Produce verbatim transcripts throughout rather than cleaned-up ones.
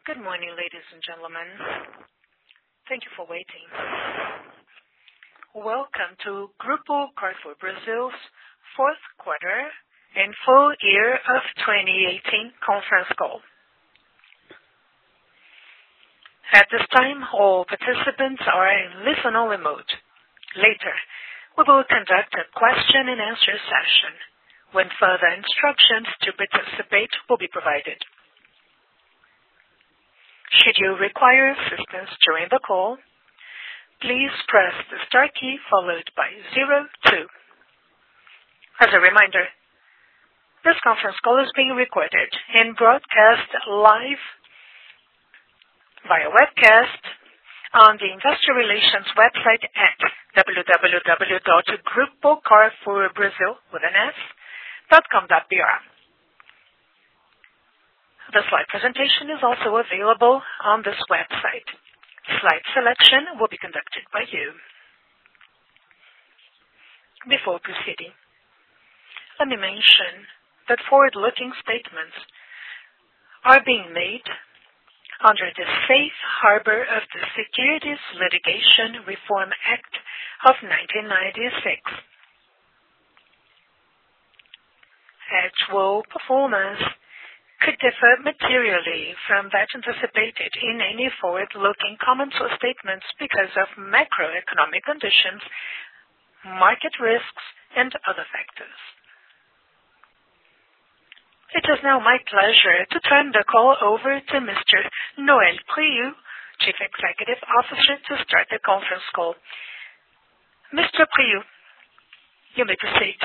Good morning, ladies and gentlemen. Thank you for waiting. Welcome to Grupo Carrefour Brasil's fourth quarter and full year of twenty eighteen conference call. At this time, all participants are in listen-only mode. Later, we will conduct a question and answer session when further instructions to participate will be provided. Should you require assistance during the call, please press the star key followed by zero two. As a reminder, this conference call is being recorded and broadcast live via webcast on the Investor Relations website at w w w dot grupo carrefour brasil with an S dot com dot b r. The slide presentation is also available on this website. Slide selection will be conducted by you. Before proceeding, let me mention that forward-looking statements are being made under the safe harbor of the Securities Litigation Reform Act of nineteen ninety-six. Actual performance could differ materially from that anticipated in any forward-looking comments or statements because of macroeconomic conditions, market risks, and other factors. It is now my pleasure to turn the call over to Mister Noel Prieu, Chief Executive Officer, to start the conference call. Mister Prieu, you may proceed.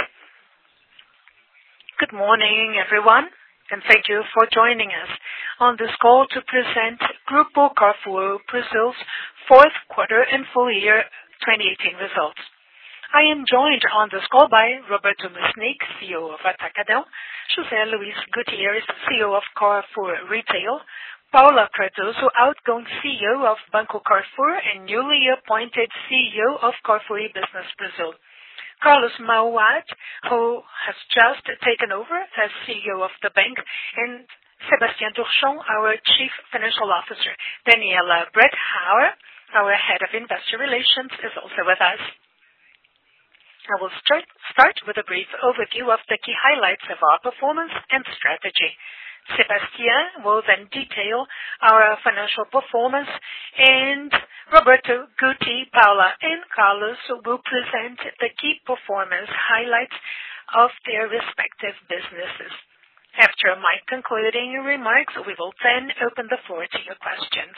Good morning, everyone, and thank you for joining us on this call to present Grupo Carrefour Brasil's fourth quarter and full year twenty eighteen results. I am joined on this call by Roberto Musnic, C E O of Atacadão, José Luis Gutierrez, C E O of Carrefour Retail, Paula Cardoso, outgoing C E O of Banco Carrefour and newly appointed C E O of Carrefour Business Brazil, Carlos Mauad, who has just taken over as C E O of the bank, and Sebastian Durchon, our Chief Financial Officer. Daniela Bretthauer, our Head of Investor Relations, is also with us. I will start, start with a brief overview of the key highlights of our performance and strategy. Sebastian will then detail our financial performance, and Roberto, Guti, Paula, and Carlos will present the key performance highlights of their respective businesses. After my concluding remarks, we will then open the floor to your questions.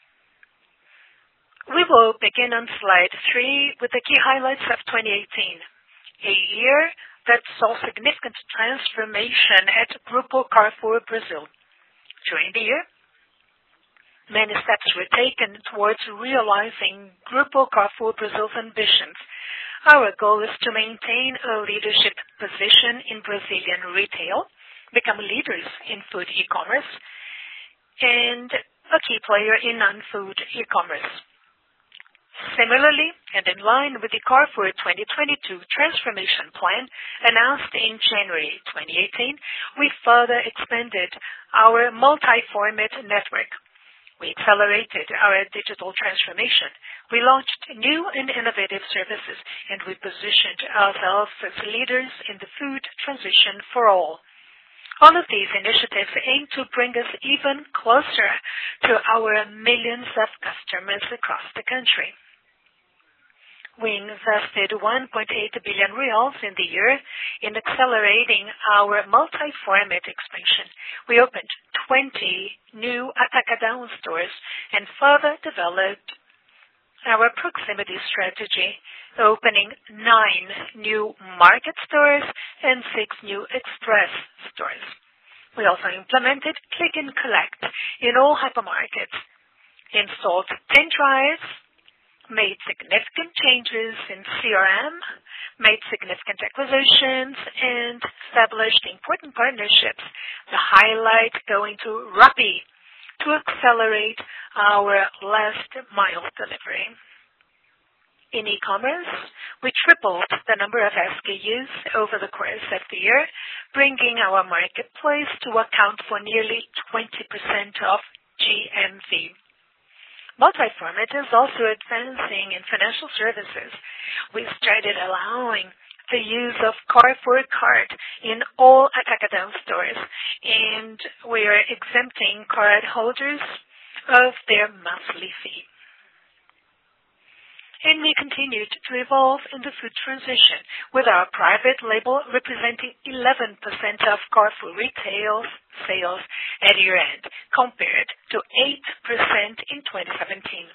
We will begin on slide three with the key highlights of twenty eighteen, a year that saw significant transformation at Grupo Carrefour Brasil. During the year, many steps were taken towards realizing Grupo Carrefour Brasil's ambitions. Our goal is to maintain a leadership position in Brazilian retail, become leaders in food e-commerce, and a key player in non-food e-commerce. Similarly, and in line with the Carrefour twenty twenty-two transformation plan announced in January twenty eighteen, we further expanded our multi-format network. We accelerated our digital transformation. We launched new and innovative services, and we positioned ourselves as leaders in the food transition for all. All of these initiatives aim to bring us even closer to our millions of customers across the country. We invested one point eight billion reais in the year in accelerating our multi-format expansion. We opened twenty new Atacadão stores and further developed our proximity strategy, opening nine new market stores and six new express stores. We also implemented click and collect in all hypermarkets, installed ten drives, made significant changes in C R M, made significant acquisitions, and established important partnerships, the highlight going to Rappi to accelerate our last mile delivery. In e-commerce, we tripled the number of S K Us over the course of the year, bringing our marketplace to account for nearly twenty percent of G M V. Multi-format is also advancing in financial services. We started allowing the use of Carrefour Card in all Atacadão stores, and we are exempting card holders of their monthly fee. And we continued to evolve in the food transition, with our private label representing eleven percent of Carrefour retail sales at year-end, compared to eight percent in twenty seventeen.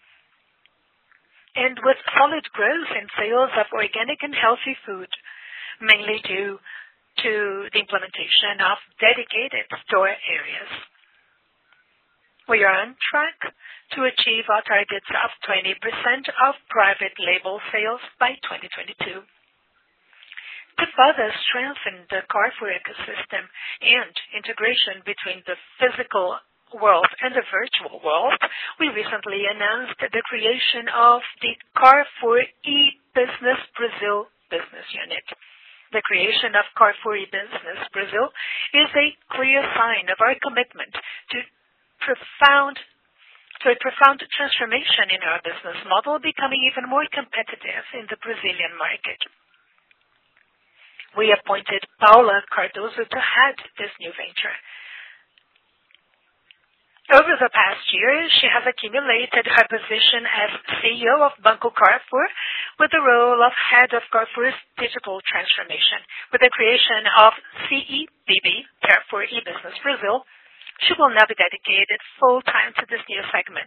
And with solid growth in sales of organic and healthy food, mainly due to the implementation of dedicated store areas. We are on track to achieve our targets of twenty percent of private label sales by twenty twenty-two. To further strengthen the Carrefour ecosystem and integration between the physical world and the virtual world, we recently announced the creation of the Carrefour e-Business Brazil business unit. The creation of Carrefour e-Business Brazil is a clear sign of our commitment to profound to a profound transformation in our business model, becoming even more competitive in the Brazilian market. We appointed Paula Cardoso to head this new venture. Over the past year, she has accumulated her position as C E O of Banco Carrefour with the role of head of Carrefour's digital transformation. With the creation of C E B B, Carrefour e-Business Brazil, she will now be dedicated full-time to this new segment.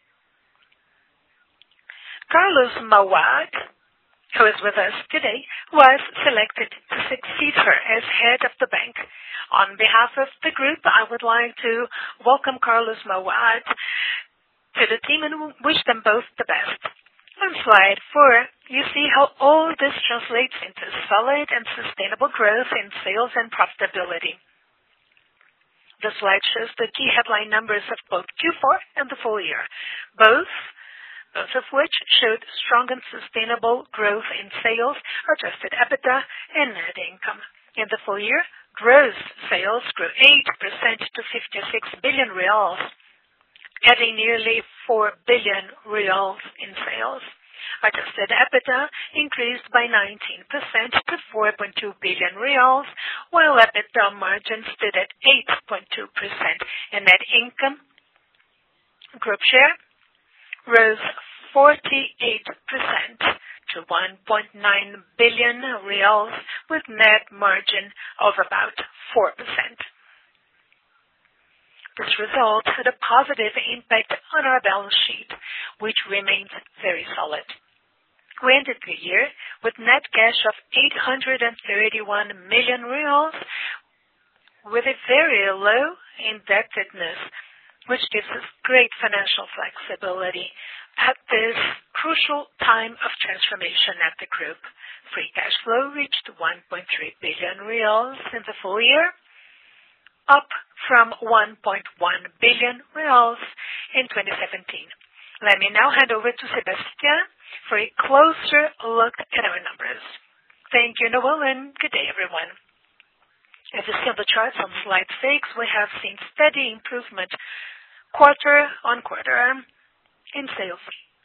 Carlos Mauad, who is with us today, was selected to succeed her as head of the bank. On behalf of the group, I would like to welcome Carlos Mauad to the team and wish them both the best. On slide four, you see how all this translates into solid and sustainable growth in sales and profitability. The slide shows the key headline numbers of both Q four and the full year, both both of which showed strong and sustainable growth in sales, adjusted EBITDA, and net income. In the full year, gross sales grew eight percent to fifty-six billion reals, adding nearly four billion reals in sales. Adjusted EBITDA increased by nineteen percent to four point two billion reals, while EBITDA margin stood at eight point two percent, and net income group share rose forty-eight percent to one point nine billion reals, with net margin of about four percent. This result had a positive impact on our balance sheet, which remains very solid. We ended the year with net cash of eight hundred thirty-one million reals, with a very low indebtedness, which gives us great financial flexibility at this crucial time of transformation at the group. Free cash flow reached one point three billion reals in the full year, up from one point one billion reals in twenty seventeen. Let me now hand over to Sebastian for a closer look at our numbers. Thank you, Noel, and good day, everyone. As you see on the charts on slide six, we have seen steady improvement quarter on quarter in sales.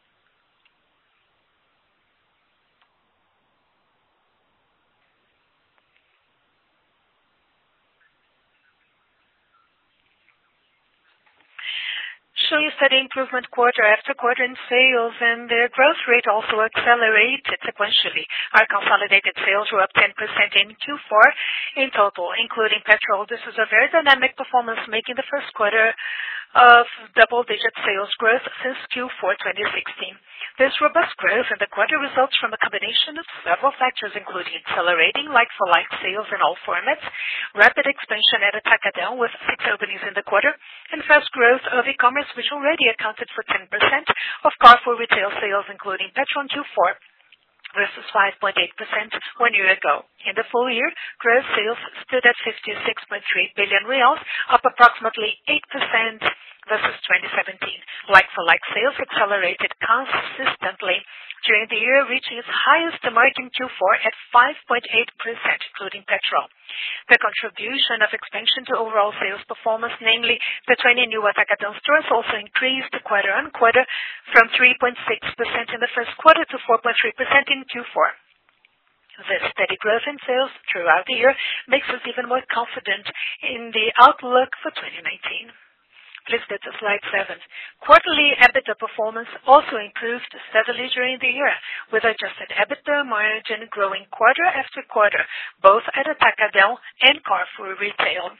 Showing steady improvement quarter after quarter in sales, and their growth rate also accelerated sequentially. Our consolidated sales were up ten percent in Q four in total, including petrol. This is a very dynamic performance, making the first quarter of double-digit sales growth since Q four twenty sixteen. This robust growth in the quarter results from a combination of several factors, including accelerating like-for-like sales in all formats, rapid expansion at Atacadão with six openings in the quarter, and fast growth of e-commerce, which already accounted for ten percent of Carrefour retail sales, including petrol in Q four, versus five point eight percent one year ago. In the full year, gross sales stood at fifty-six point three billion reals, up approximately eight percent versus twenty seventeen. Like-for-like sales accelerated consistently, during the year, reaching its highest mark in Q four at five point eight percent, including petrol. The contribution of expansion to overall sales performance, namely the twenty new Atacadão stores, also increased quarter-on-quarter from three point six percent in the first quarter to four point three percent in Q four. This steady growth in sales throughout the year makes us even more confident in the outlook for twenty nineteen. Please go to slide seven. Quarterly EBITDA performance also improved steadily during the year, with adjusted EBITDA margin growing quarter after quarter, both at Atacadão and Carrefour Retail.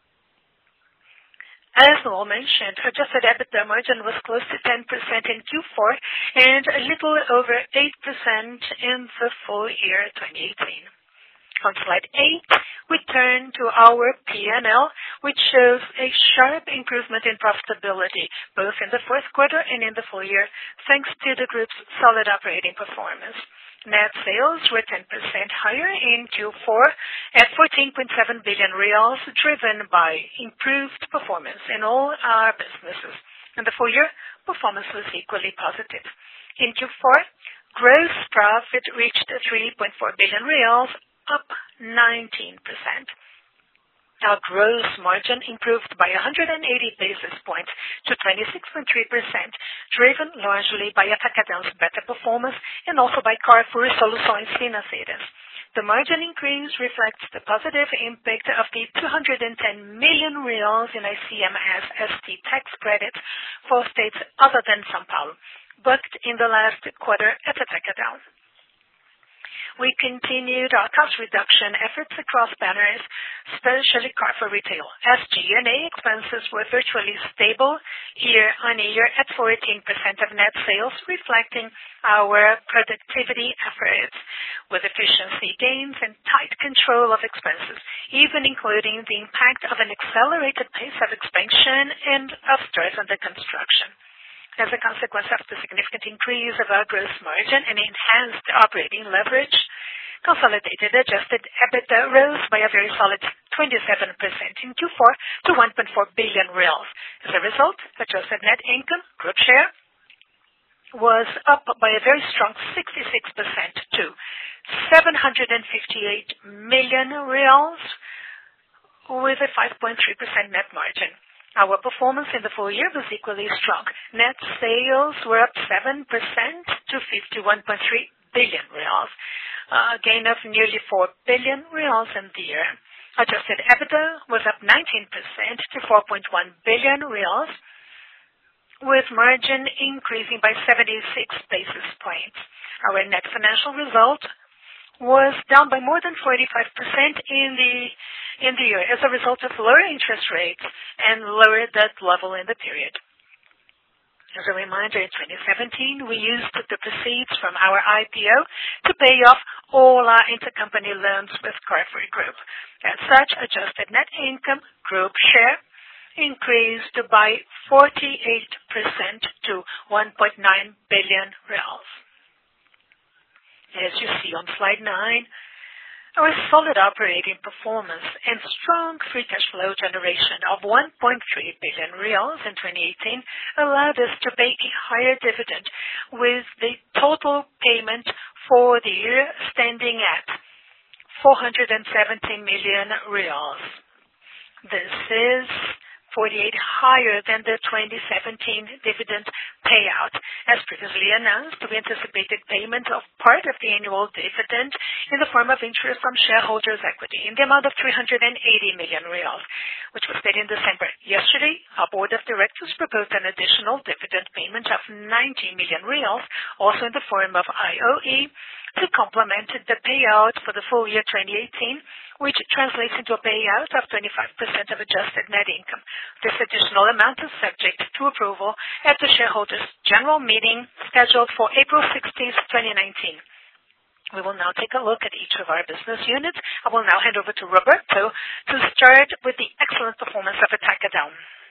As Noel mentioned, adjusted EBITDA margin was close to ten percent in Q four and a little over eight percent in the full year twenty eighteen. On slide eight, we turn to our P and L, which shows a sharp improvement in profitability, both in the fourth quarter and in the full year, thanks to the group's solid operating performance. Net sales were ten percent higher in Q four at fourteen point seven billion reais, driven by improved performance in all our businesses. In the full year, performance was equally positive. In Q four, gross profit reached three point four billion reais, up nineteen percent. Our gross margin improved by one hundred eighty basis points to twenty-six point three percent, driven largely by Atacadão's better performance and also by Carrefour Soluções Financeiras. The margin increase reflects the positive impact of the two hundred ten million reais in I C M S S T tax credits for states other than São Paulo, booked in the last quarter at Atacadão. We continued our cost reduction efforts across banners, especially Carrefour Retail. S G and A expenses were virtually stable year-on-year at fourteen percent of net sales, reflecting our productivity efforts with efficiency gains and tight control of expenses, even including the impact of an accelerated pace of expansion and of stores under construction. As a consequence of the significant increase of our gross margin and enhanced operating leverage, consolidated adjusted EBITDA rose by a very solid twenty-seven percent in Q four to one point four billion reais. As a result, adjusted net income group share was up by a very strong sixty-six percent to seven hundred fifty-eight million reais with a five point three percent net margin. Our performance in the full year was equally strong. Net sales were up seven percent to fifty-one point three billion reais, a gain of nearly four billion reais in the year. Adjusted EBITDA was up nineteen percent to four point one billion reais, with margin increasing by seventy-six basis points. Our net financial result was down by more than forty-five percent in the in the year as a result of lower interest rates and lower debt level in the period. As a reminder, in twenty seventeen, we used the proceeds from our I P O to pay off all our intercompany loans with Carrefour Group. As such, adjusted net income group share increased by forty-eight percent to one point nine billion reais. As you see on slide nine, our solid operating performance and strong free cash flow generation of one point three billion reais in twenty eighteen allowed us to pay a higher dividend, with the total payment for the year standing at four hundred seventy million reais. This is forty-eight higher than the twenty seventeen dividend payout. As previously announced, we anticipated payment of part of the annual dividend in the form of interest from shareholders' equity in the amount of three hundred eighty million reais, which was paid in December. Yesterday, our board of directors proposed an additional dividend payment of ninety million reais, also in the form of I O E, to complement the payout for the full year twenty eighteen, which translates into a payout of twenty-five percent of adjusted net income. This additional amount is subject to approval at the shareholders' general meeting scheduled for April sixteenth, twenty nineteen. We will now take a look at each of our business units. I will now hand over to Roberto to start with the excellent performance of Atacadão.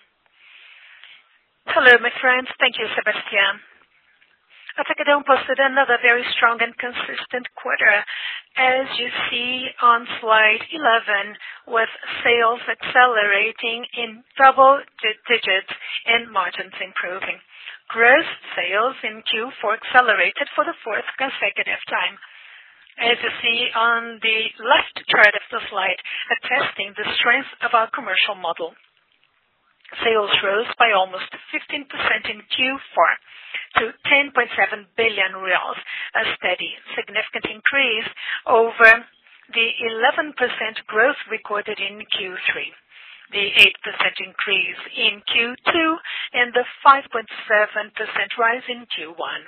Hello, my friends. Thank you, Sebastian. Atacadão posted another very strong and consistent quarter, as you see on slide eleven, with sales accelerating in double digits and margins improving. Gross sales in Q four accelerated for the fourth consecutive time. As you see on the left chart of the slide, attesting the strength of our commercial model. Sales rose by almost fifteen percent in Q four to ten point seven billion reais, a steady, significant increase over the eleven percent growth recorded in Q three, the eight percent increase in Q two, and the five point seven percent rise in Q one.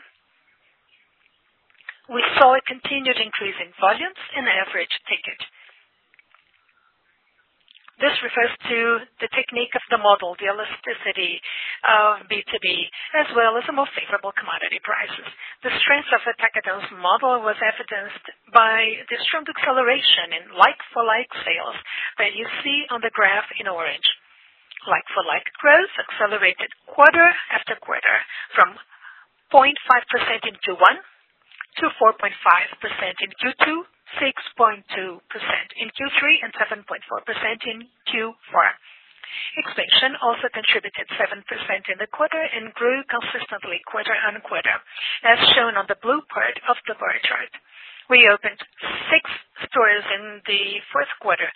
We saw a continued increase in volumes and average ticket. This refers to the technique of the model, the elasticity of B two B, as well as the more favorable commodity prices. The strength of Atacadão's model was evidenced by the strong acceleration in like-for-like sales that you see on the graph in orange. Like-for-like growth accelerated quarter after quarter from zero point five percent in Q one to four point five percent in Q two, six point two percent in Q three, and seven point four percent in Q four. Expansion also contributed seven percent in the quarter and grew consistently quarter on quarter, as shown on the blue part of the bar chart. We opened six stores in the fourth quarter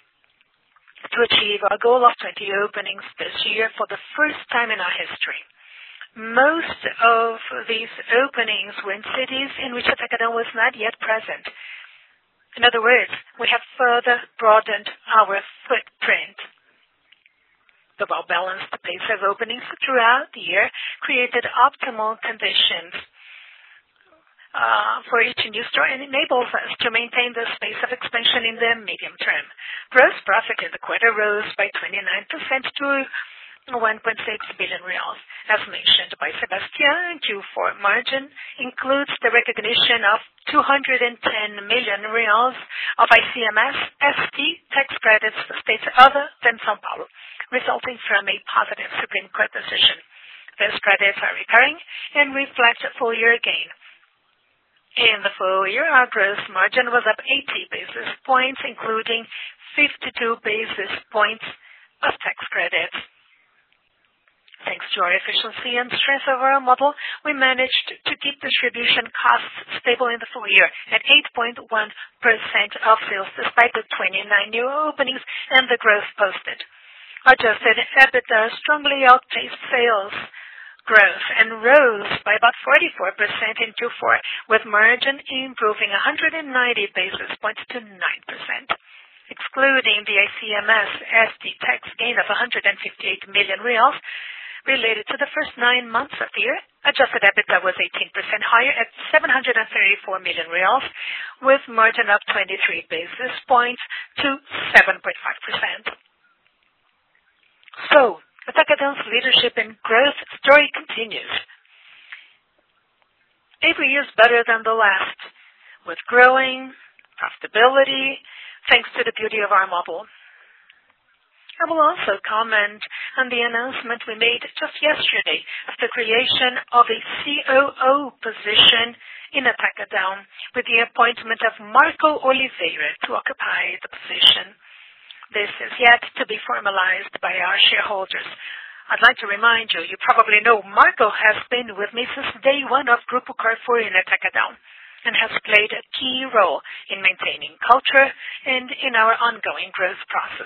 to achieve our goal of twenty openings this year for the first time in our history. Most of these openings were in cities in which Atacadão was not yet present. In other words, we have further broadened our footprint. The well-balanced pace of openings throughout the year created optimal conditions uh, for each new store and enables us to maintain the space of expansion in the medium term. Gross profit in the quarter rose by twenty-nine percent to one point six billion reais. As mentioned by Sebastian, Q four margin includes the recognition of two hundred ten million reais of I C M S S T tax credits for states other than São Paulo, resulting from a positive Supreme Court decision. These credits are recurring and reflect a full year gain. In the full year, our gross margin was up eighty basis points, including fifty-two basis points of tax credits. Thanks to our efficiency and strength of our model, we managed to keep distribution costs stable in the full year at eight point one percent of sales, despite the twenty-nine new openings and the growth posted. Adjusted EBITDA strongly outpaced sales growth and rose by about forty-four percent in Q four, with margin improving one hundred ninety basis points to nine percent. Excluding the I C M S S T tax gain of one hundred fifty-eight million reais, related to the first nine months of the year, adjusted EBITDA was eighteen percent higher at seven hundred thirty-four million reais, with margin up twenty-three basis points to seven point five percent. So, Atacadão's leadership and growth story continues. Every year is better than the last, with growing profitability, thanks to the beauty of our model. I will also comment on the announcement we made just yesterday of the creation of a C O O position in Atacadão with the appointment of Marco Oliveira to occupy the position. This is yet to be formalized by our shareholders. I'd like to remind you, you probably know Marco has been with me since day one of Grupo Carrefour in Atacadão and has played a key role in maintaining culture and in our ongoing growth process.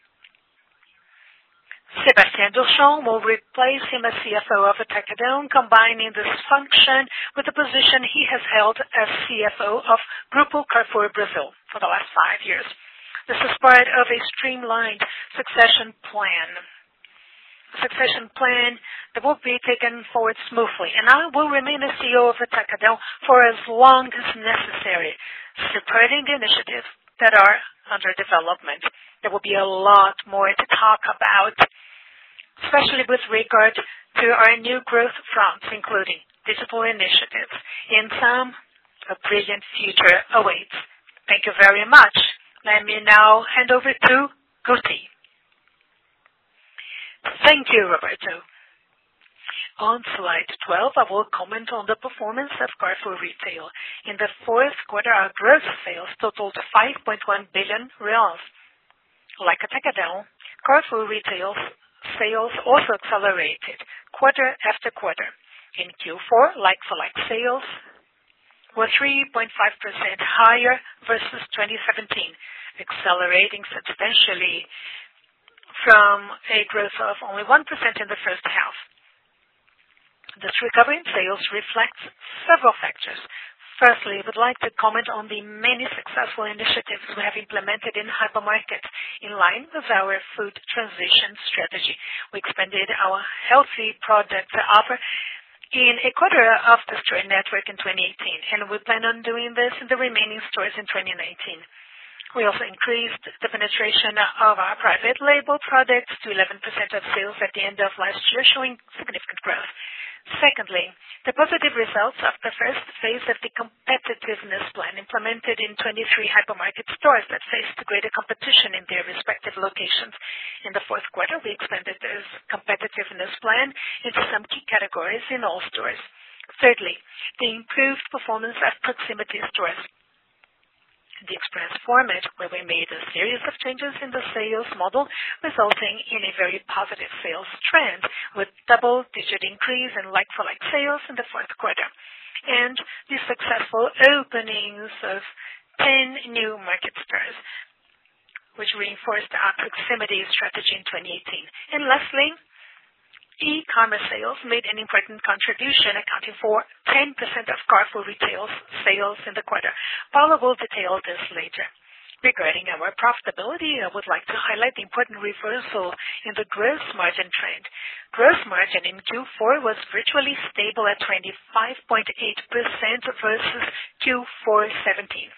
Sebastian Durchon will replace him as C F O of Atacadão, combining this function with the position he has held as C F O of Grupo Carrefour Brazil for the last five years. This is part of a streamlined succession plan. A succession plan that will be taken forward smoothly, and I will remain as C E O of Atacadão for as long as necessary, supporting the initiatives that are under development. There will be a lot more to talk about, especially with regard to our new growth fronts, including digital initiatives. In sum, a brilliant future awaits. Thank you very much. Let me now hand over to Guti. Thank you, Roberto. On slide twelve, I will comment on the performance of Carrefour Retail. In the fourth quarter, our gross sales totaled five point one billion reais. Like Atacadão, Carrefour Retail's sales also accelerated quarter after quarter. In Q four, like-for-like sales were three point five percent higher versus twenty seventeen, accelerating substantially from a growth of only one percent in the first half. This recovery in sales reflects several factors. Firstly, I would like to comment on the many successful initiatives we have implemented in hypermarkets in line with our food transition strategy. We expanded our healthy product offer in a quarter of the store network in twenty eighteen, and we plan on doing this in the remaining stores in twenty nineteen. We also increased the penetration of our private label products to eleven percent of sales at the end of last year, showing significant growth. Secondly, the positive results of the first phase of the competitiveness plan implemented in twenty-three hypermarket stores that faced greater competition in their respective locations. In the fourth quarter, we expanded this competitiveness plan into some key categories in all stores. Thirdly, the improved performance of proximity stores. The express format, where we made a series of changes in the sales model, resulting in a very positive sales trend with double-digit increase in like-for-like sales in the fourth quarter, and the successful openings of ten new market stores, which reinforced our proximity strategy in twenty eighteen. And lastly, e-commerce sales made an important contribution, accounting for ten percent of Carrefour Retail's sales in the quarter. Paula will detail this later. Regarding our profitability, I would like to highlight the important reversal in the gross margin trend. Gross margin in Q four was virtually stable at twenty-five point eight percent versus Q four seventeen.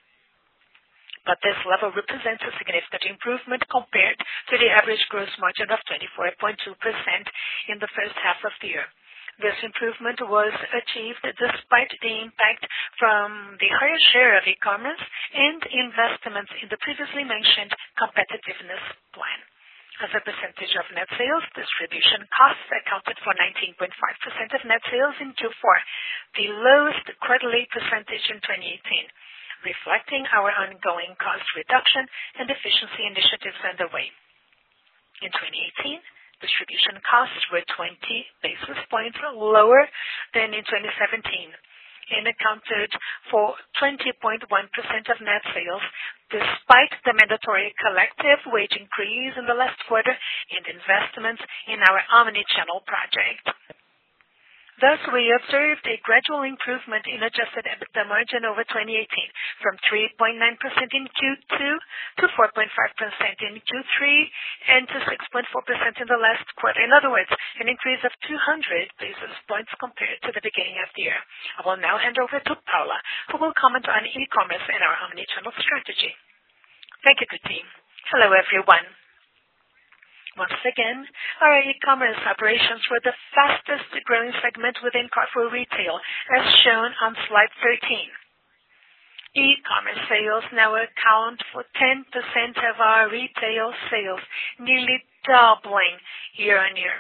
But this level represents a significant improvement compared to the average gross margin of twenty-four point two percent in the first half of the year. This improvement was achieved despite the impact from the higher share of e-commerce and investments in the previously mentioned competitiveness plan. As a percentage of net sales, distribution costs accounted for nineteen point five percent of net sales in Q four, the lowest quarterly percentage in twenty eighteen. Reflecting our ongoing cost reduction and efficiency initiatives underway. In twenty eighteen, distribution costs were twenty basis points lower than in twenty seventeen and accounted for twenty point one percent of net sales, despite the mandatory collective wage increase in the last quarter and investments in our omni-channel project. Thus, we observed a gradual improvement in adjusted EBITDA margin over twenty eighteen, from three point nine percent in Q two to four point five percent in Q three and to six point four percent in the last quarter. In other words, an increase of two hundred basis points compared to the beginning of the year. I will now hand over to Paula, who will comment on e-commerce and our omni-channel strategy. Thank you, good team. Hello, everyone. Once again, our e-commerce operations were the fastest growing segment within Carrefour Retail, as shown on slide thirteen. E-commerce sales now account for ten percent of our retail sales, nearly doubling year on year.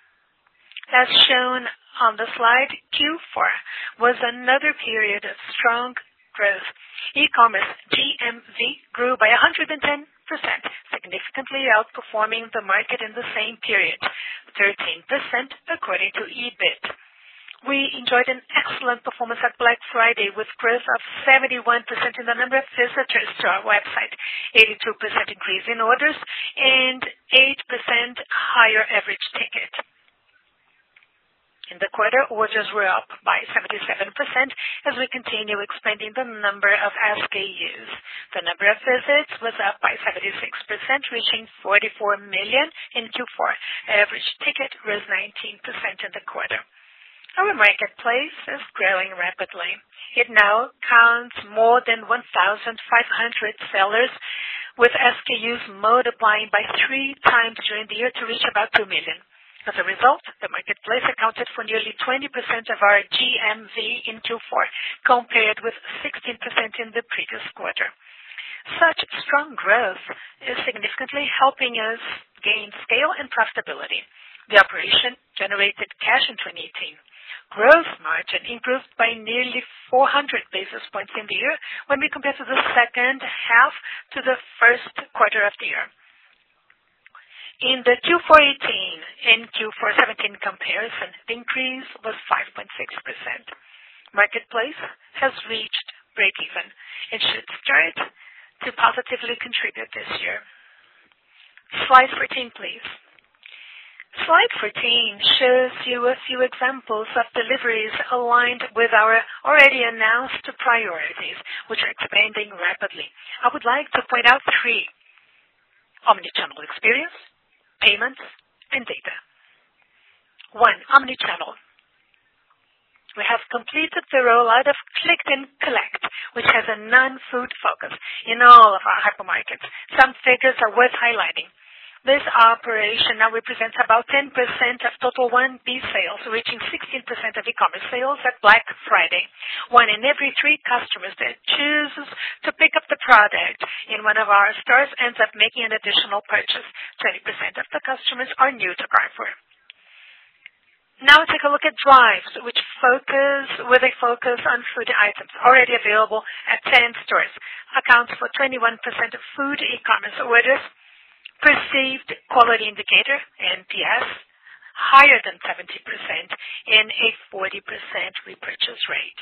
As shown on the slide, Q four was another period of strong growth. E-commerce G M V grew by one hundred ten percent, significantly outperforming the market in the same period, thirteen percent according to E B I T. We enjoyed an excellent performance at Black Friday with growth of seventy-one percent in the number of visitors to our website, eighty-two percent increase in orders, and eight percent higher average ticket. In the quarter, orders were up by seventy-seven percent as we continue expanding the number of S K Us. The number of visits was up by seventy-six percent, reaching forty-four million in Q four. Average ticket rose nineteen percent in the quarter. Our marketplace is growing rapidly. It now counts more than one thousand five hundred sellers, with S K Us multiplying by three times during the year to reach about two million. As a result, the marketplace accounted for nearly twenty percent of our G M V in Q four, compared with sixteen percent in the previous quarter. Such strong growth is significantly helping us gain scale and profitability. The operation generated cash in twenty eighteen. Gross margin improved by nearly four hundred basis points in the year when we compare to the second half to the first quarter of the year. In the Q four eighteen and Q four seventeen comparison, the increase was five point six percent. Marketplace has reached break-even and should start to positively contribute this year. Slide fourteen, please. Slide fourteen shows you a few examples of deliveries aligned with our already announced priorities, which are expanding rapidly. I would like to point out three: omnichannel experience, payments, and data. One, omnichannel. We have completed the rollout of Click and Collect, which has a non-food focus in all of our hypermarkets. Some figures are worth highlighting. This operation now represents about ten percent of total one P sales, reaching sixteen percent of e-commerce sales at Black Friday. One in every three customers that chooses to pick up the product in one of our stores ends up making an additional purchase. twenty percent of the customers are new to Carrefour. Now take a look at Drives, which focus with a focus on food items already available at ten stores, accounts for twenty-one percent of food e-commerce orders. Perceived quality indicator, N P S, higher than seventy percent and a forty percent repurchase rate.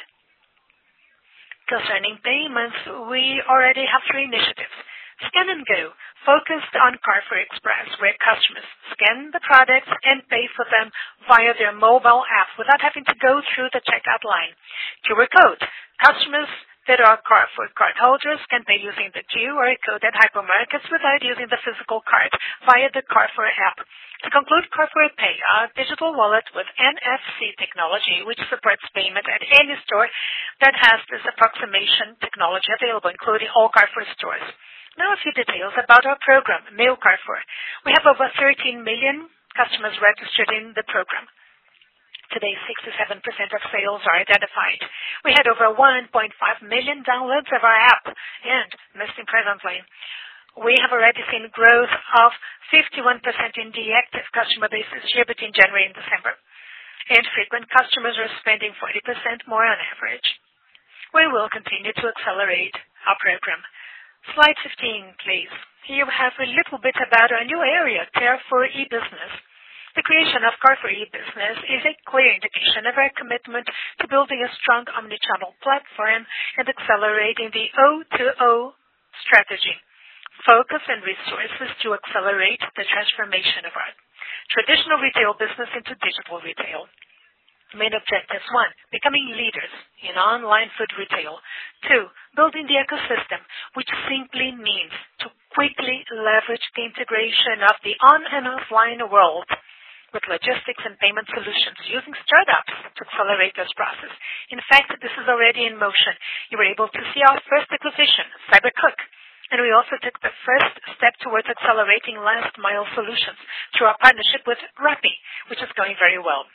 Concerning payments, we already have three initiatives. Scan and Go, focused on Carrefour Express, where customers scan the products and pay for them via their mobile app without having to go through the checkout line. Q R code, customers that are Carrefour card holders can pay using the Q R code at hypermarkets without using the physical card via the Carrefour app. To conclude, Carrefour Pay, a digital wallet with N F C technology, which supports payment at any store that has this approximation technology available, including all Carrefour stores. Now a few details about our program, Meu Carrefour. We have over thirteen million customers registered in the program. Today, sixty-seven percent of sales are identified. We had over one point five million downloads of our app, and most importantly, we have already seen growth of fifty-one percent in the active customer base this year between January and December. And frequent customers are spending forty percent more on average. We will continue to accelerate our program. Slide fifteen, please. Here we have a little bit about our new area, Carrefour e-Business. The creation of Carrefour e-Business is a clear indication of our commitment to building a strong omnichannel platform and accelerating the O two O strategy. Focus and resources to accelerate the transformation of our traditional retail business into digital retail. Main objectives: one, becoming leaders in online food retail. Two, building the ecosystem, which simply means to quickly leverage the integration of the on and offline world with logistics and payment solutions, using startups to accelerate this process. In fact, this is already in motion. You were able to see our first acquisition, CyberCook, and we also took the first step towards accelerating last mile solutions through our partnership with Rappi, which is going very well.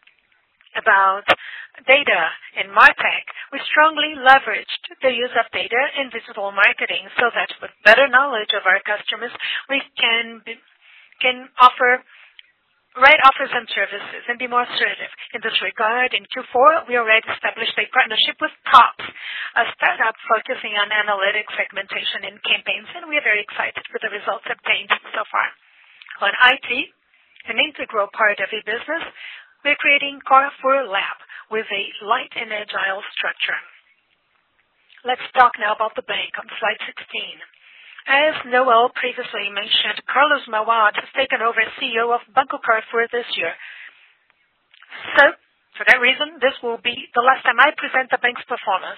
About data and MarTech, we strongly leveraged the use of data in digital marketing so that with better knowledge of our customers, we can be, can offer right offers and services and be more assertive. In this regard, in Q four, we already established a partnership with TOPS, a startup focusing on analytics, segmentation, and campaigns, and we are very excited with the results obtained so far. On I T, an integral part of e-business, we're creating Carrefour Lab with a light and agile structure. Let's talk now about the bank on slide sixteen. As Noel previously mentioned, Carlos Mauad has taken over as C E O of Banco Carrefour this year. So, for that reason, this will be the last time I present the bank's performance.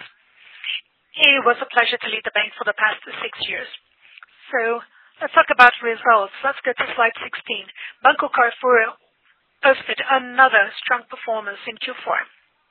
It was a pleasure to lead the bank for the past six years. So, let's talk about results. Let's go to slide sixteen. Banco Carrefour posted another strong performance in Q four.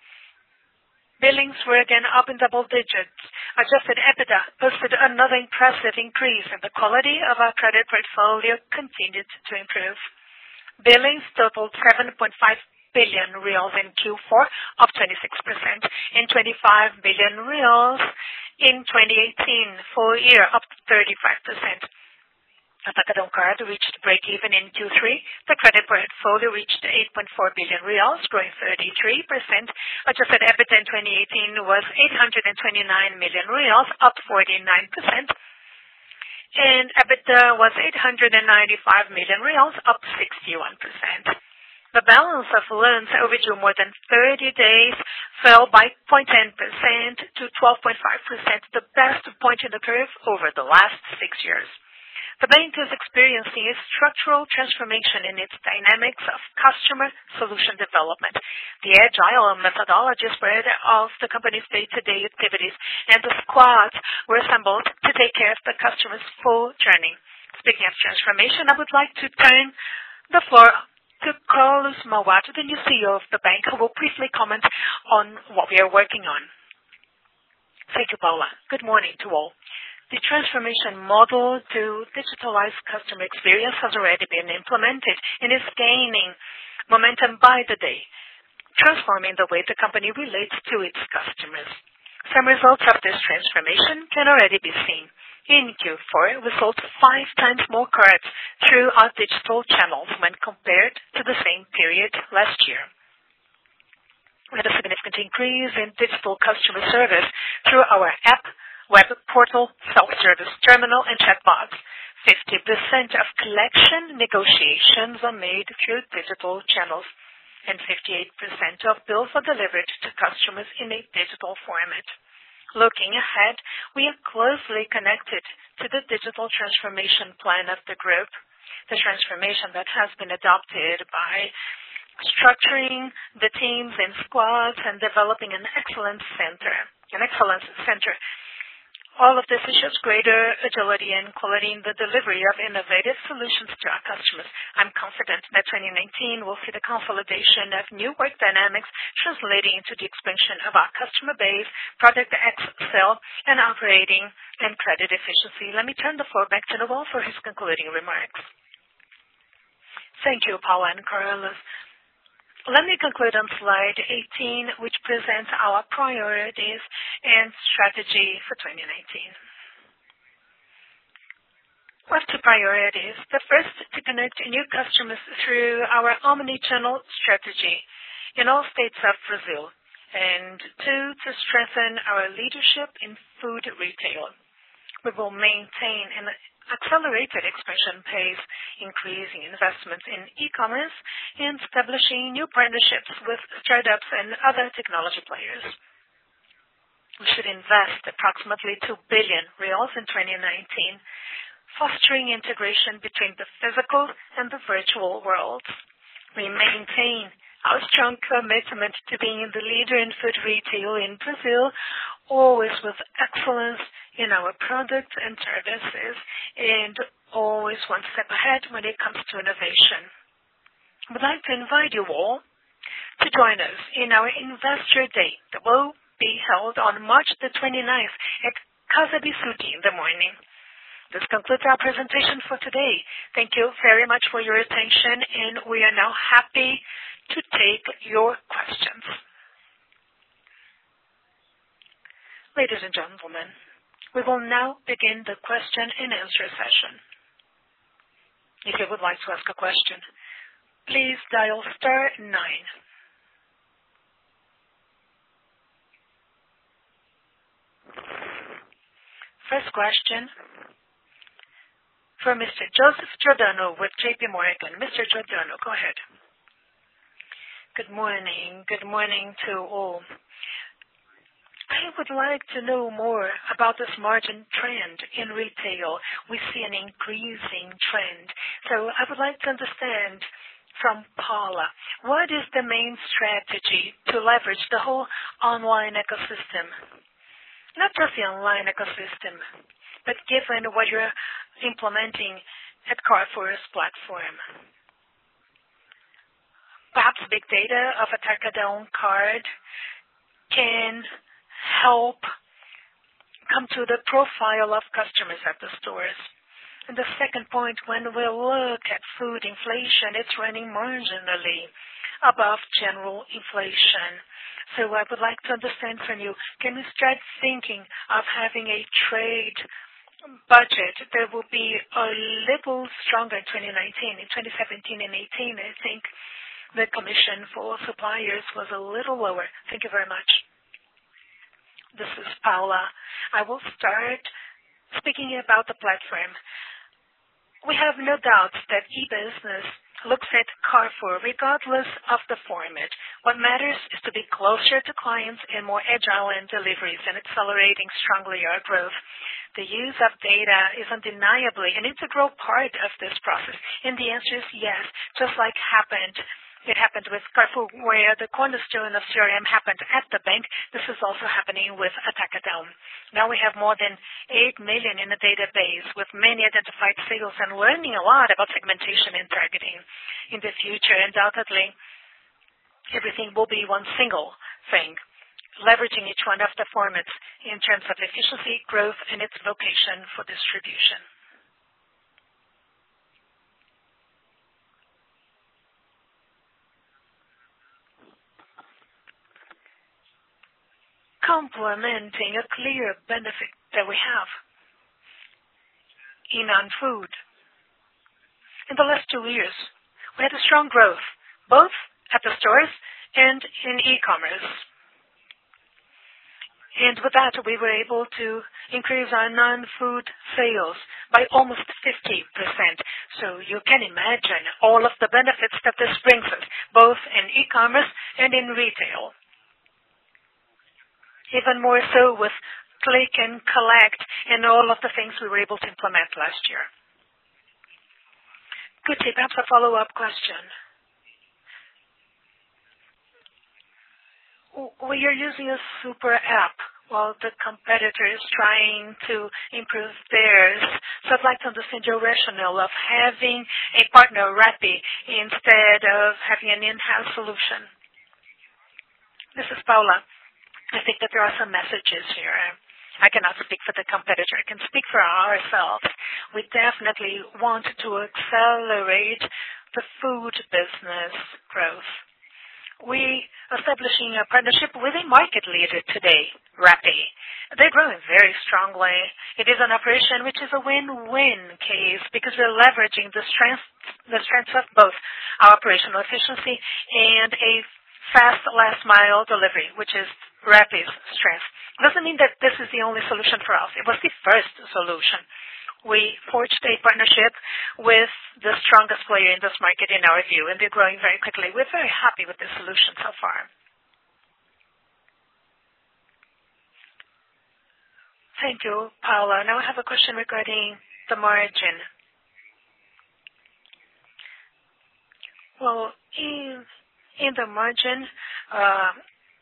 Billings were again up in double digits. Adjusted EBITDA posted another impressive increase, and the quality of our credit portfolio continued to improve. Billings totaled seven point five billion reals in Q four, up twenty-six percent, and twenty-five billion reals in twenty eighteen, full year, up thirty-five percent. Atacadão Card reached break-even in Q three. The credit portfolio reached eight point four billion reals, growing thirty-three percent. Adjusted EBITDA in twenty eighteen was eight hundred twenty-nine million reals, up forty-nine percent. and EBITDA was eight hundred ninety-five million reais, up sixty-one percent. The balance of loans overdue more than thirty days fell by zero point one zero percent to twelve point five percent, the best point in the curve over the last six years. The bank is experiencing a structural transformation in its dynamics of customer solution development. The agile methodology spread of the company's day-to-day activities, and the squads were assembled to take care of the customer's full journey. Speaking of transformation, I would like to turn the floor to Carlos Mauad, the new C E O of the bank, who will briefly comment on what we are working on. Thank you, Paula. Good morning to all. The transformation model to digitalize customer experience has already been implemented and is gaining momentum by the day, transforming the way the company relates to its customers. Some results of this transformation can already be seen. In Q four, we sold five times more cards through our digital channels when compared to the same period last year. We had a significant increase in digital customer service through our app, web portal, self-service terminal, and chatbots. fifty percent of collection negotiations are made through digital channels, and fifty-eight percent of bills are delivered to customers in a digital format. Looking ahead, we are closely connected to the digital transformation plan of the group, the transformation that has been adopted by structuring the teams in squads and developing an excellence center, an excellence center. All of this ensures greater agility and quality in the delivery of innovative solutions to our customers. I'm confident that twenty nineteen will see the consolidation of new work dynamics translating into the expansion of our customer base, product excel, and operating and credit efficiency. Let me turn the floor back to Noel for his concluding remarks. Thank you, Paula and Carlos. Let me conclude on slide eighteen, which presents our priorities and strategy for twenty nineteen. We have two priorities. The first, to connect new customers through our omni-channel strategy in all states of Brazil. And two, to strengthen our leadership in food retail. We will maintain an accelerated expansion pace, increasing investments in e-commerce and establishing new partnerships with startups and other technology players. We should invest approximately two billion reais in twenty nineteen, fostering integration between the physical and the virtual worlds. We maintain our strong commitment to being the leader in food retail in Brazil, always with excellence in our products and services, and always one step ahead when it comes to innovation. I would like to invite you all to join us in our Investor Day that will be held on March the twenty-ninth at Casa Bisutti in the morning. This concludes our presentation for today. Thank you very much for your attention, and we are now happy to take your questions. Ladies and gentlemen, we will now begin the question and answer session. If you would like to ask a question, please dial star nine. First question for Mister Joseph Giordano with J P Morgan. Mister Giordano, go ahead. Good morning. Good morning to all. I would like to know more about this margin trend in retail. We see an increasing trend. So I would like to understand from Paula, what is the main strategy to leverage the whole online ecosystem? Not just the online ecosystem, but given what you're implementing at Carrefour's platform. Perhaps big data of a Atacadão card can help come to the profile of customers at the stores. And the second point, when we look at food inflation, it's running marginally above general inflation. So I would like to understand from you, can we start thinking of having a trade budget that will be a little stronger in twenty nineteen? In twenty seventeen and eighteen, I think the commission for suppliers was a little lower. Thank you very much. This is Paula. I will start Speaking about the platform, we have no doubt that e-business looks at Carrefour regardless of the format. What matters is to be closer to clients and more agile in deliveries and accelerating strongly our growth. The use of data is undeniably an integral part of this process, and the answer is yes, just like happened It happened with Carrefour, where the cornerstone of C R M happened at the bank. This is also happening with Atacadão. Now we have more than eight million in the database with many identified sales and learning a lot about segmentation and targeting. In the future, undoubtedly, everything will be one single thing, leveraging each one of the formats in terms of efficiency, growth, and its vocation for distribution. Complementing a clear benefit that we have in non-food. In the last two years, we had a strong growth, both at the stores and in e-commerce. And with that, we were able to increase our non-food sales by almost fifty percent. So you can imagine all of the benefits that this brings us, both in e-commerce and in retail. Even more so with click and collect and all of the things we were able to implement last year. Guti, perhaps a follow-up question. We are using a super app while the competitor is trying to improve theirs. So I'd like to understand your rationale of having a partner, Rappi, instead of having an in-house solution. This is Paula. I think that there are some messages here. I cannot speak for the competitor. I can speak for ourselves. We definitely want to accelerate the food business growth. We are establishing a partnership with a market leader today, Rappi. They're growing very strongly. It is an operation which is a win-win case because we're leveraging the strength, the strengths of both our operational efficiency and a fast last mile delivery, which is Rappi's strength. Doesn't mean that this is the only solution for us. It was the first solution. We forged a partnership with the strongest player in this market in our view, and they're growing very quickly. We're very happy with this solution so far. Thank you, Paula. Now I have a question regarding the margin. Well, in, in the margin, uh,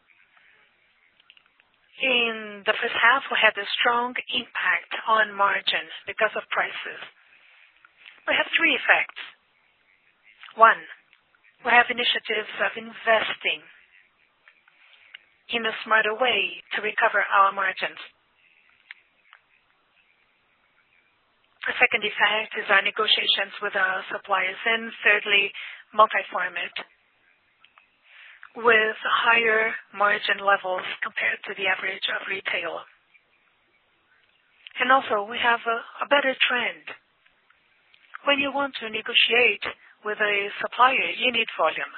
in the first half, we had a strong impact on margin because of prices. We have three effects. One, we have initiatives of investing in a smarter way to recover our margins. The second effect is our negotiations with our suppliers. And thirdly, multi-format, with higher margin levels compared to the average of retail. And also, we have a, a better trend. When you want to negotiate with a supplier, you need volume.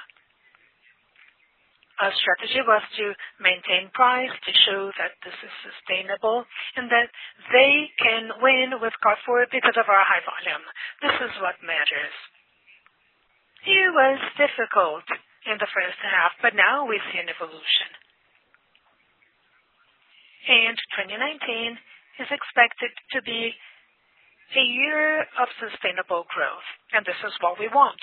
Our strategy was to maintain price, to show that this is sustainable, and that they can win with Carrefour because of our high volume. This is what matters. It was difficult in the first half, but now we see an evolution. And twenty nineteen is expected to be a year of sustainable growth, and this is what we want.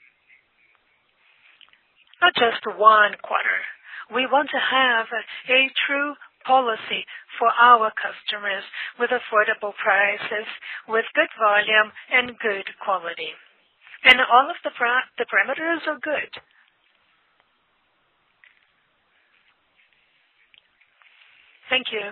Not just one quarter. We want to have a true policy for our customers with affordable prices, with good volume and good quality. And all of the, pra- the parameters are good. Thank you.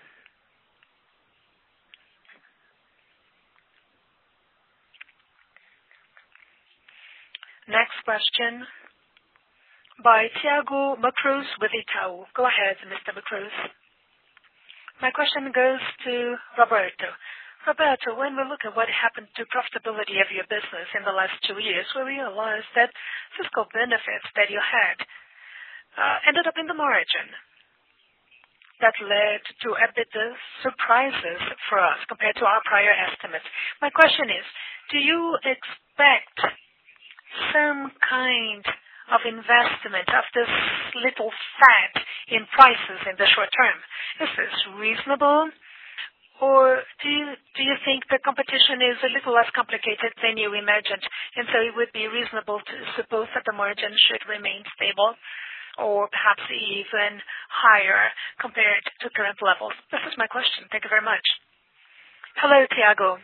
Next question by Thiago Macruz with Itaú. Go ahead, Mister Macruz. My question goes to Roberto. Roberto, when we look at what happened to profitability of your business in the last two years, we realized that fiscal benefits that you had uh, ended up in the margin. that led to EBITDA surprises for us compared to our prior estimates. My question is, do you expect some kind of investment of this little fat in prices in the short term? Is this reasonable? Or do you, do you think the competition is a little less complicated than you imagined, and so it would be reasonable to suppose that the margin should remain stable or perhaps even higher compared to current levels? This is my question. Thank you very much. Hello, Thiago.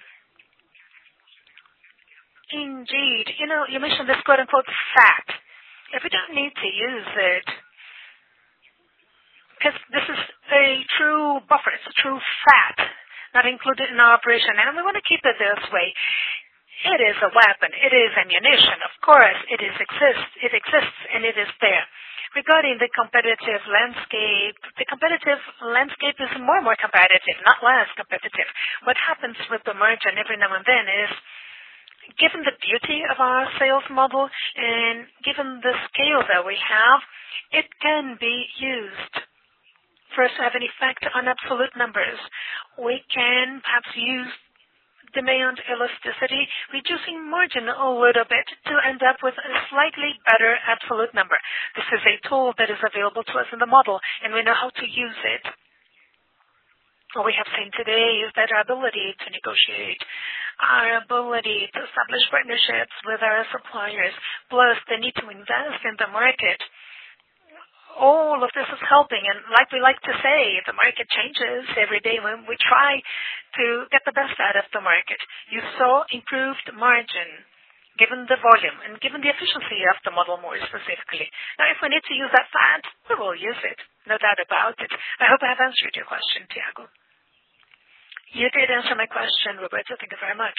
Indeed. You know, you mentioned this quote-unquote fat. If we don't need to use it, because this is a true buffer, it's a true fat, not included in our operation, and we want to keep it this way. It is a weapon. It is ammunition. Of course, it is exists. It exists, and it is there. Regarding the competitive landscape, the competitive landscape is more and more competitive, not less competitive. What happens with the margin every now and then is, given the beauty of our sales model and given the scale that we have, it can be used for us to have an effect on absolute numbers. We can perhaps use demand elasticity, reducing margin a little bit to end up with a slightly better absolute number. This is a tool that is available to us in the model, and we know how to use it. What we have seen today is that our ability to negotiate, our ability to establish partnerships with our suppliers, plus the need to invest in the market, all of this is helping. And like we like to say, the market changes every day when we try to get the best out of the market. You saw improved margin given the volume and given the efficiency of the model more specifically. Now, if we need to use that fat, we will use it. No doubt about it. I hope I have answered your question, Thiago. You did answer my question, Roberto. Thank you very much.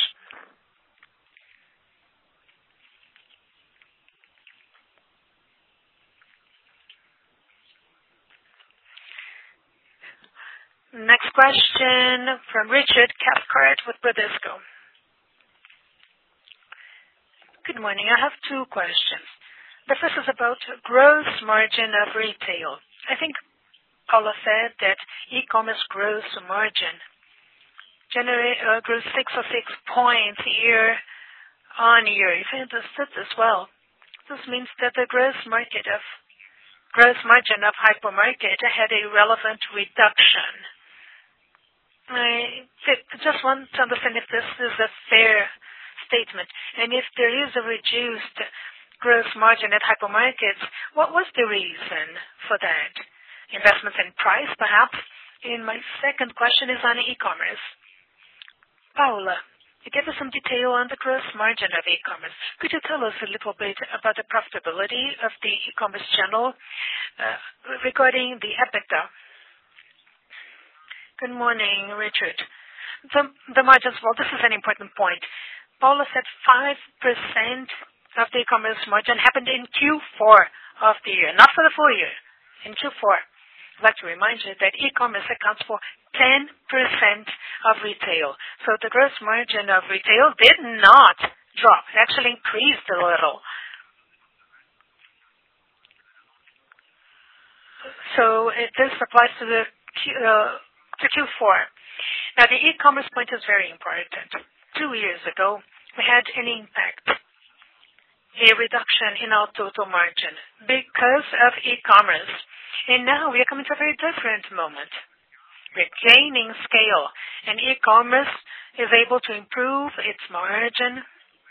Next question from Richard Cathcart with Bradesco. Good morning. I have two questions. The first is about gross margin of retail. I think Paula said that e-commerce gross margin generate, uh, grew six or six points year on year. If I understood this well, this means that the gross market of gross margin of hypermarket had a relevant reduction. I just want to understand if this is a fair statement, and if there is a reduced gross margin at hypermarkets, what was the reason for that? Investments in price, perhaps? And my second question is on e-commerce. Paula, you gave us some detail on the gross margin of e-commerce. Could you tell us a little bit about the profitability of the e-commerce channel uh, regarding the EBITDA? Good morning, Richard. The, the margins, well, this is an important point. Paula said five percent of the e-commerce margin happened in Q four of the year, not for the full year, in Q four. I'd like to remind you that e-commerce accounts for ten percent of retail. So the gross margin of retail did not drop. It actually increased a little. So it, this applies to the Q, uh, to Q four. Now, the e-commerce point is very important. Two years ago, we had an impact, a reduction in our total margin because of e-commerce. And now we are coming to a very different moment. We're gaining scale, and e-commerce is able to improve its margin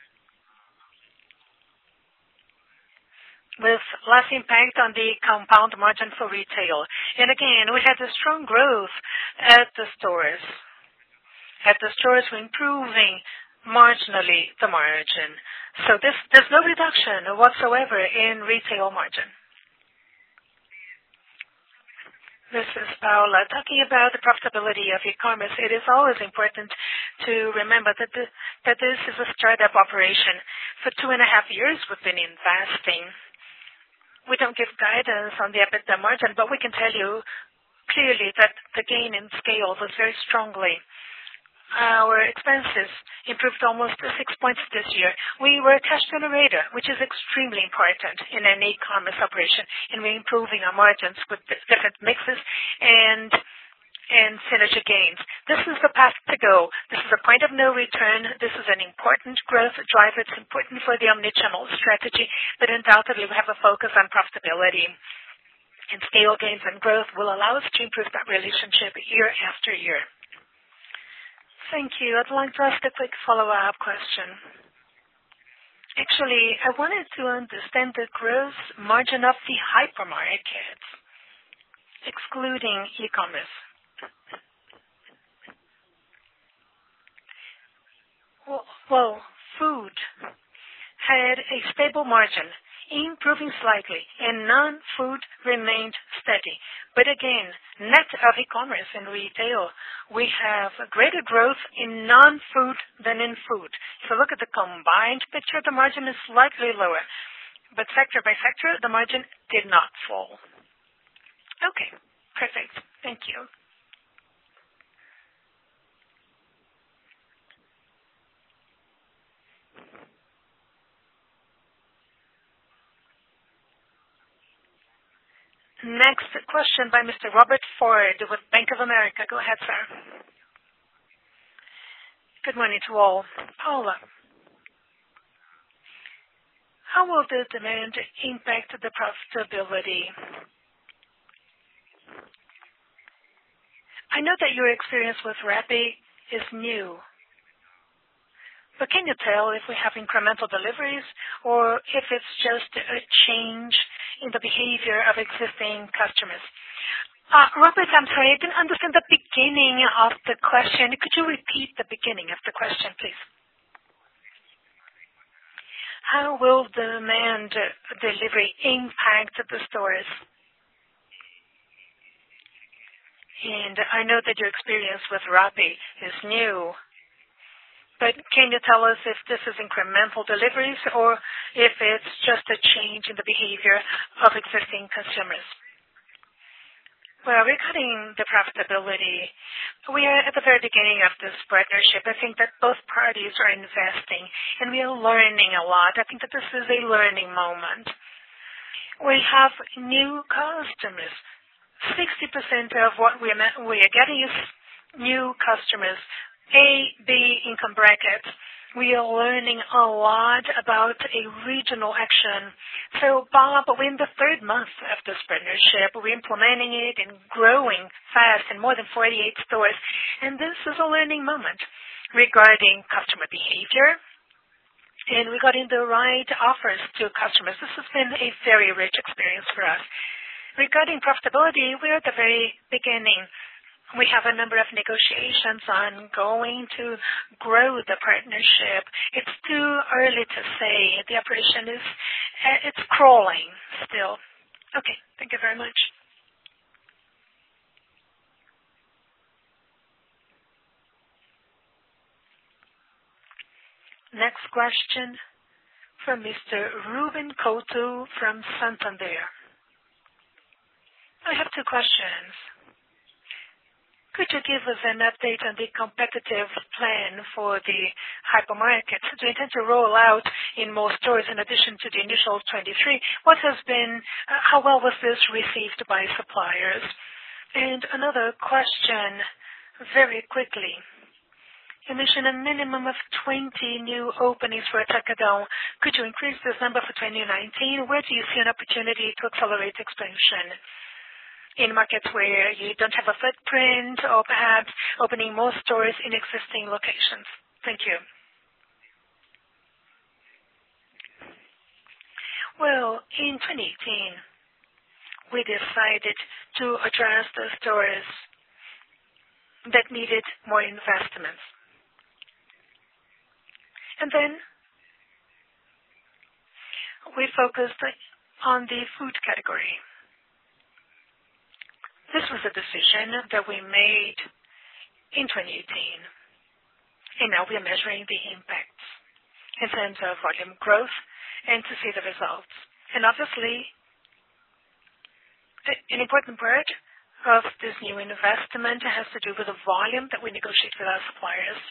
with less impact on the compound margin for retail. And again, we had a strong growth at the stores. At the stores, we're improving marginally the margin. So this, there's no reduction whatsoever in retail margin. This is Paula. Talking about the profitability of e-commerce, it is always important to remember that, the, that this is a startup operation. For two and a half years, we've been investing. We don't give guidance on the EBITDA margin, but we can tell you clearly that the gain in scale was very strongly Our expenses improved almost six points this year. We were a cash generator, which is extremely important in an e-commerce operation, and we're improving our margins with different mixes and and synergy gains. This is the path to go. This is a point of no return. This is an important growth driver. It's important for the omnichannel strategy, but undoubtedly we have a focus on profitability. And scale gains and growth will allow us to improve that relationship year after year. Thank you. I'd like to ask a quick follow-up question. Actually, I wanted to understand the gross margin of the hypermarkets, excluding e-commerce. Well, well, food had a stable margin, improving slightly, and non-food remained steady. But again, net of e-commerce and retail, we have greater growth in non-food than in food. If you look at the combined picture, the margin is slightly lower. But sector by sector, the margin did not fall. Okay, perfect. Thank you. Next question by Mister Robert Ford with Bank of America. Go ahead, sir. Good morning to all. Paula, how will the demand impact the profitability? I know that your experience with Rappi is new, but can you tell if we have incremental deliveries or if it's just a change in the behavior of existing customers? Uh, Robert, I'm sorry, I didn't understand the beginning of the question. Could you repeat the beginning of the question, please? How will demand delivery impact the stores? And I know that your experience with Rappi is new, but can you tell us if this is incremental deliveries or if it's just a change in the behavior of existing consumers? Well, regarding the profitability, we are at the very beginning of this partnership. I think that both parties are investing, and we are learning a lot. I think that this is a learning moment. We have new customers. sixty percent of what we are, we are getting is new customers, A, B income brackets. We are learning a lot about a regional action. So, Bob, we're in the third month of this partnership. We're implementing it and growing fast in more than forty-eight stores. And this is a learning moment regarding customer behavior and regarding the right offers to customers. This has been a very rich experience for us. Regarding profitability, we're at the very beginning. We have a number of negotiations ongoing to grow the partnership. It's too early to say. The operation is, it's crawling still. Okay, thank you very much. Next question from Mister Ruben Couto from Santander. I have two questions. Could you give us an update on the competitive plan for the hypermarkets? Do you intend to roll out in more stores in addition to the initial twenty-three? What has been, uh, how well was this received by suppliers? And another question, very quickly. You mentioned a minimum of twenty new openings for Atacadão. Could you increase this number for twenty nineteen? Where do you see an opportunity to accelerate expansion? In markets where you don't have a footprint, or perhaps opening more stores in existing locations? Thank you. Well, in twenty eighteen, we decided to address the stores that needed more investments. And then we focused on the food category. This was a decision that we made in twenty eighteen, and now we are measuring the impacts in terms of volume growth and to see the results. And obviously, an important part of this new investment has to do with the volume that we negotiate with our suppliers.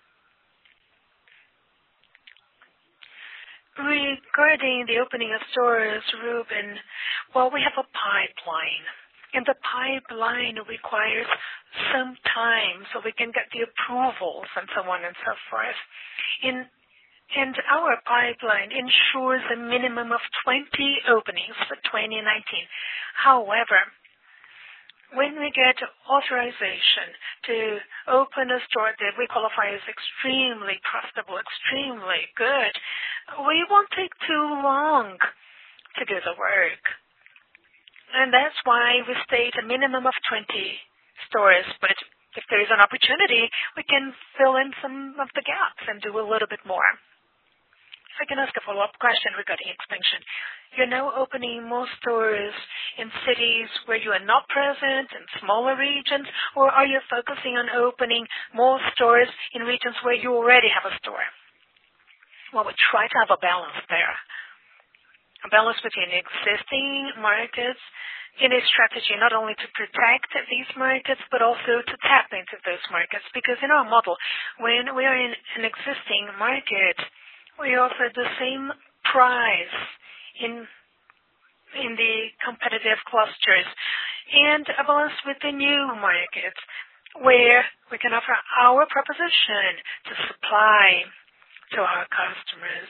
Regarding the opening of stores, Ruben, well, we have a pipeline. And the pipeline requires some time so we can get the approvals and so on and so forth. In, and our pipeline ensures a minimum of twenty openings for twenty nineteen. However, when we get authorization to open a store that we qualify as extremely profitable, extremely good, we won't take too long to do the work. And that's why we state a minimum of twenty stores. But if there is an opportunity, we can fill in some of the gaps and do a little bit more. If I can ask a follow-up question regarding expansion. You're now opening more stores in cities where you are not present, in smaller regions, or are you focusing on opening more stores in regions where you already have a store? Well, we try to have a balance there. A balance between existing markets in a strategy not only to protect these markets, but also to tap into those markets. Because in our model, when we are in an existing market, we offer the same price in in the competitive clusters, and a balance with the new markets, where we can offer our proposition to supply to our customers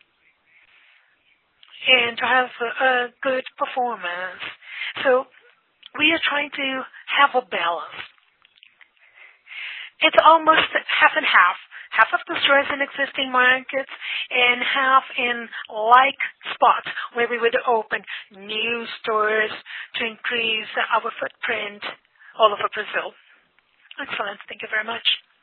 and to have a, a good performance. So we are trying to have a balance. It's almost half and half. Half of the stores in existing markets and half in like spots where we would open new stores to increase our footprint all over Brazil. Excellent. Thank you very much.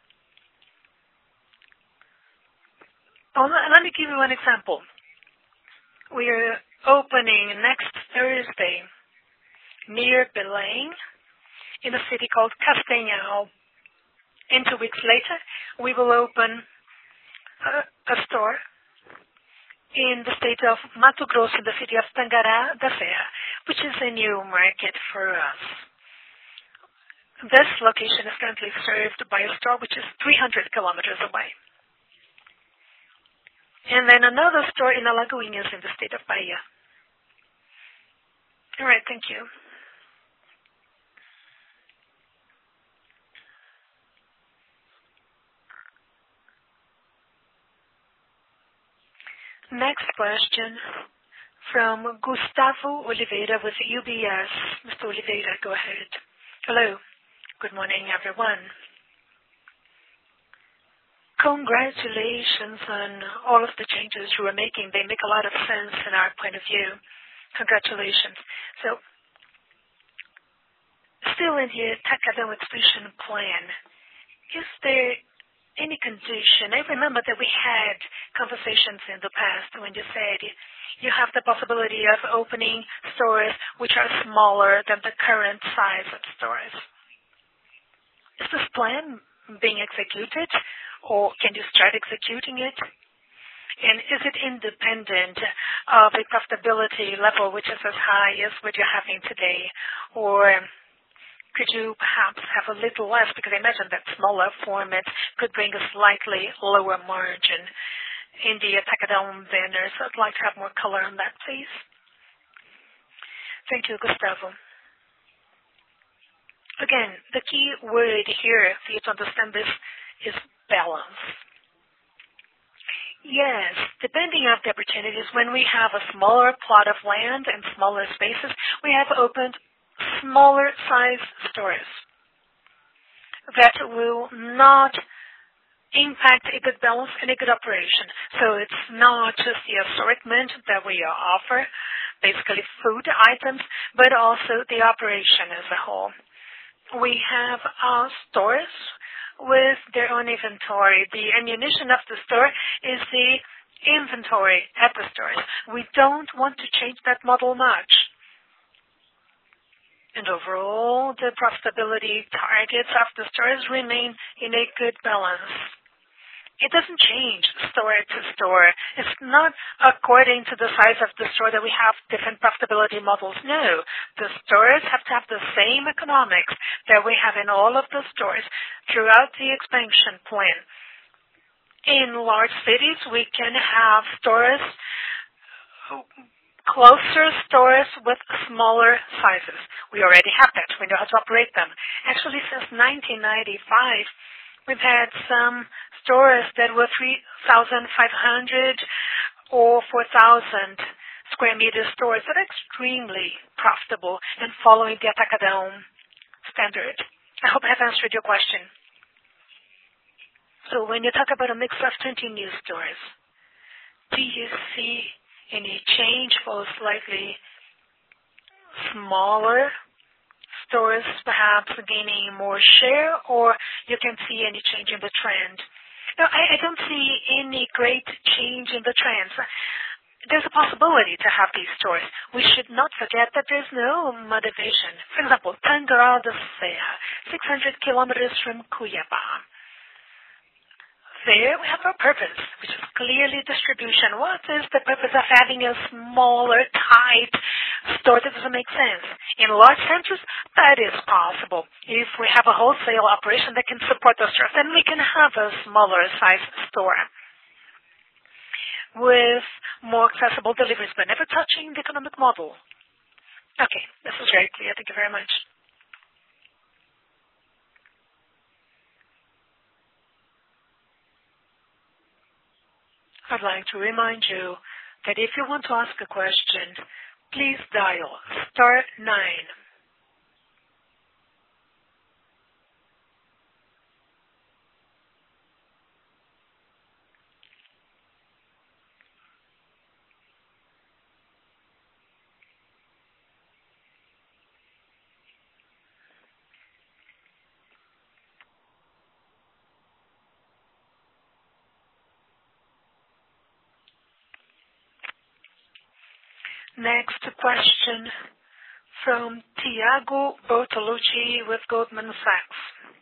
Oh, let me give you an example. We are opening next Thursday near Belém in a city called Castanhal. And two weeks later, we will open a, a store in the state of Mato Grosso, in the city of Tangará da Serra, which is a new market for us. This location is currently served by a store which is three hundred kilometers away. And then another store in Alagoinhas in the state of Bahia. All right, thank you. Next question from Gustavo Oliveira with U B S. Mister Oliveira, go ahead. Hello. Good morning, everyone. Congratulations on all of the changes you are making. They make a lot of sense in our point of view. Congratulations. So, still in the Atacadão expansion plan, is there any condition? I remember that we had conversations in the past when you said you have the possibility of opening stores which are smaller than the current size of stores. Is this plan being executed, or can you start executing it? And is it independent of a profitability level which is as high as what you're having today? Or could you perhaps have a little less? Because I imagine that smaller formats could bring a slightly lower margin in the Atacadão banners. I'd like to have more color on that, please. Thank you, Gustavo. Again, the key word here for you to understand this is balance. Yes, depending on the opportunities, when we have a smaller plot of land and smaller spaces, we have opened smaller size stores that will not impact a good balance and a good operation. So it's not just the assortment that we offer, basically food items, but also the operation as a whole. We have our stores with their own inventory. The ammunition of the store is the inventory at the stores. We don't want to change that model much. And overall, the profitability targets of the stores remain in a good balance. It doesn't change store to store. It's not according to the size of the store that we have different profitability models. No, The stores have to have the same economics that we have in all of the stores throughout the expansion plan. In large cities, we can have stores, closer stores with smaller sizes. We already have that. We know how to operate them. Actually, since nineteen ninety-five, we've had some stores that were three thousand five hundred or four thousand square meter stores that are extremely profitable and following the Atacadão standard. I hope I have answered your question. So when you talk about a mix of twenty new stores, do you see any change for slightly smaller stores perhaps gaining more share, or you can see any change in the trend? No, I, I don't see any great change in the trends. There's a possibility to have these stores. We should not forget that there's no motivation. For example, Tangará da Serra, six hundred kilometers from Cuiabá. There we have our purpose, which is clearly distribution. What is the purpose of having a smaller, tight store that doesn't make sense? In large centers, that is possible. If we have a wholesale operation that can support those stores, then we can have a smaller size store with more accessible deliveries, but never touching the economic model. Okay, this is very clear. Thank you very much. I'd like to remind you that if you want to ask a question, please dial star nine. Next question from Tiago Bortolucci with Goldman Sachs.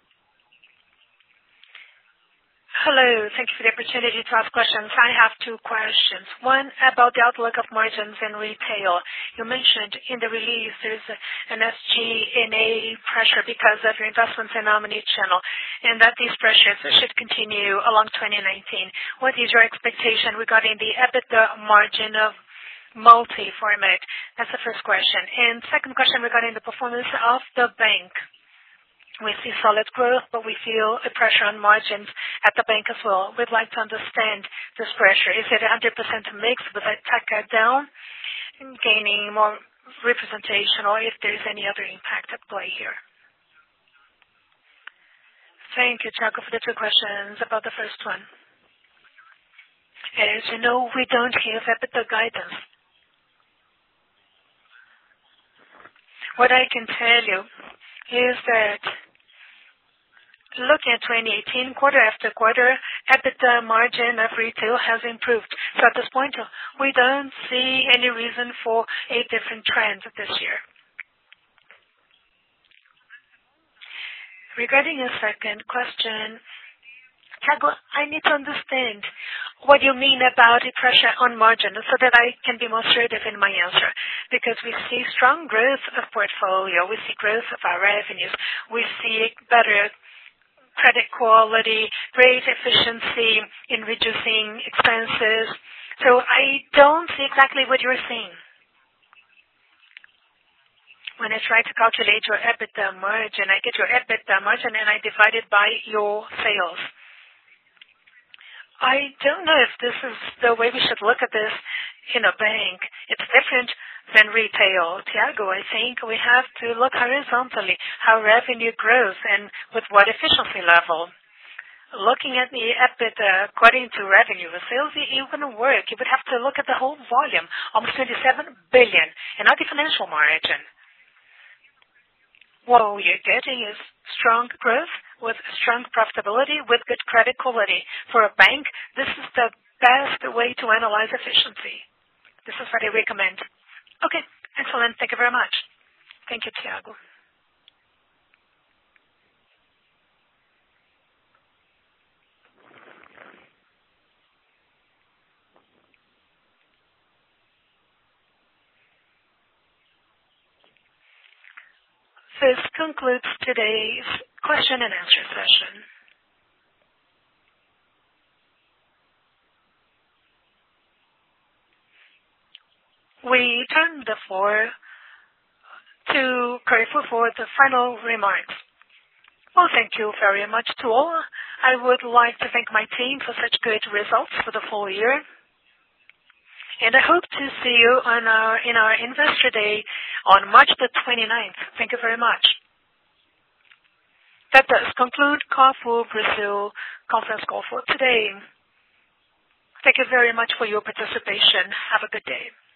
Hello. Thank you for the opportunity to ask questions. I have two questions. One about the outlook of margins in retail. You mentioned in the release there's an S G and A pressure because of your investments in omni-channel, and that these pressures should continue along twenty nineteen. What is your expectation regarding the EBITDA margin of multi-format? That's the first question. And second question regarding the performance of the bank. We see solid growth, but we feel a pressure on margins at the bank as well. We'd like to understand this pressure. Is it one hundred percent mix with Atacadão gaining more representation, or if there's any other impact at play here? Thank you, Tiago, for the two questions. About the first one. As you know, we don't give EBITDA guidance. What I can tell you is that looking at twenty eighteen, quarter after quarter, EBITDA margin of retail has improved. So at this point, we don't see any reason for a different trend this year. Regarding your second question, Tiago, I need to understand what you mean about the pressure on margin so that I can be more assertive in my answer. Because we see strong growth of portfolio, we see growth of our revenues, we see better credit quality, great efficiency in reducing expenses. So I don't see exactly what you're saying. When I try to calculate your EBITDA margin, I get your EBITDA margin and I divide it by your sales. I don't know if this is the way we should look at this in a bank. It's different than retail. Tiago, I think we have to look horizontally, how revenue grows and with what efficiency level. Looking at the EBITDA according to revenue, the sales, it wouldn't work. You would have to look at the whole volume, almost twenty-seven billion, and not the financial margin. What you're getting is strong growth with strong profitability with good credit quality. For a bank, this is the best way to analyze efficiency. This is what I recommend. Okay, excellent. Thank you very much. Thank you, Tiago. This concludes today's question and answer session. We turn the floor to Carrefour for the final remarks. Well, thank you very much to all. I would like to thank my team for such good results for the full year. And I hope to see you on our, in our Investor Day on March the twenty-ninth. Thank you very much. That does conclude Carrefour Brazil conference call for today. Thank you very much for your participation. Have a good day.